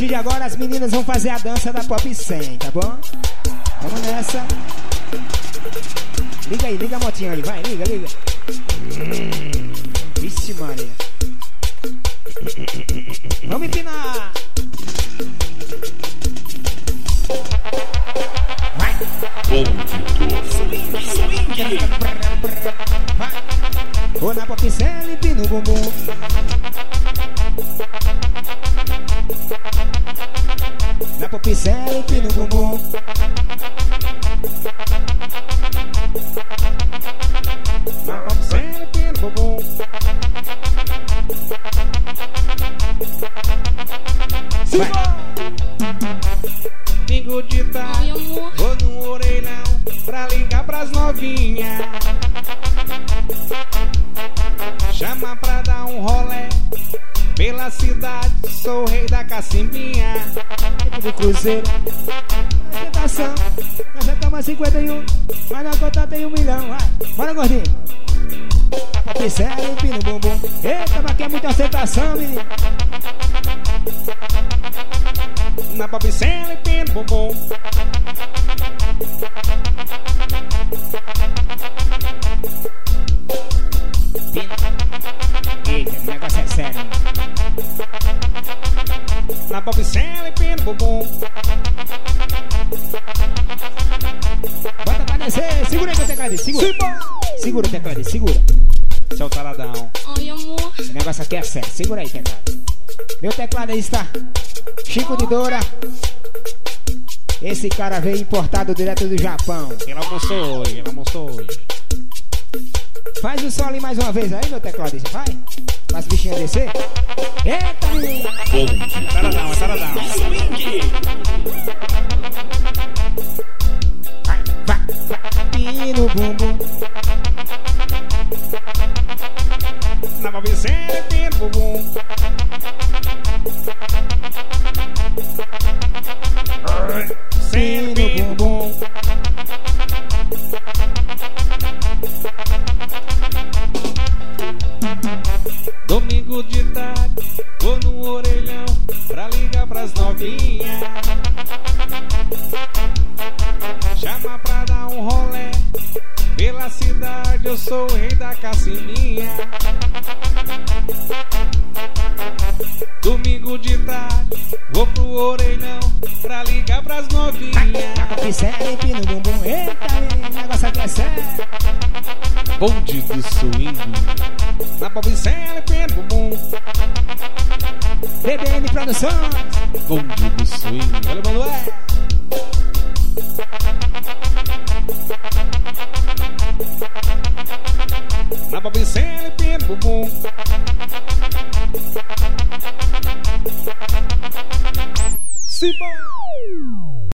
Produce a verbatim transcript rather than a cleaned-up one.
partir de agora as meninas vão fazer a dança da Pop cem, tá bom? Vamos nessa. Liga aí, liga a motinha aí, vai, liga, liga. Hum, vixe Maria. Vamos empinar. Vai. Swing, swing. Vai. Vou na Pop cem, empina o bumbum. Na Pop cem, empina o bumbum. Na Pop cem, empina o bumbum. Vai. Pingo de tarde, vou no orelhão pra ligar pras novinhas. Chama pra dar um rolé pela cidade, sou o rei da cacimbinha. Tempo de cruzeiro, tentação. Nós já toma cinquenta e um, mas na conta tem um milhão. Vai, bora gordinho. Pop cem, empina o bumbum. Eita, mas aqui é muita ostentação, menino. Na Pop cem, empina o bumbum. Eita, o negócio é sério. Na Pop cem, empina o bumbum. Bota pra descer, segura aí o teclado, segura. Segura o teclado, segura. Seu taradão. Ai, amor. O negócio aqui é sério, segura aí, teclado. Meu teclado aí está Chico de Doura. Esse cara veio importado direto do Japão. Ele almoçou hoje, ele almoçou hoje. Faz o solo mais uma vez aí, meu teclado, vai. Para as bichinhas descer. Eita, menino. Taradão, é taradão. Vai, vai, vai. Pino bumbum. Na Pop cem, empina o bumbum. Pino bumbum. Domingo de tarde, vou no orelhão pra ligar pras novinhas. Chama pra dar um rolé pela cidade, eu sou o rei da cacimbinha. Domingo de tarde, vou pro orelhão pra ligar pras novinhas. Na Pop cem, empina o bumbum. Eita, menino, o negócio aqui é sério. Bonde do swing. Na Pop cem, empina o bumbum. B B M Produções. Bonde do swing. Olha o Manuel. Na Pop cem, empina o bumbum. Simba.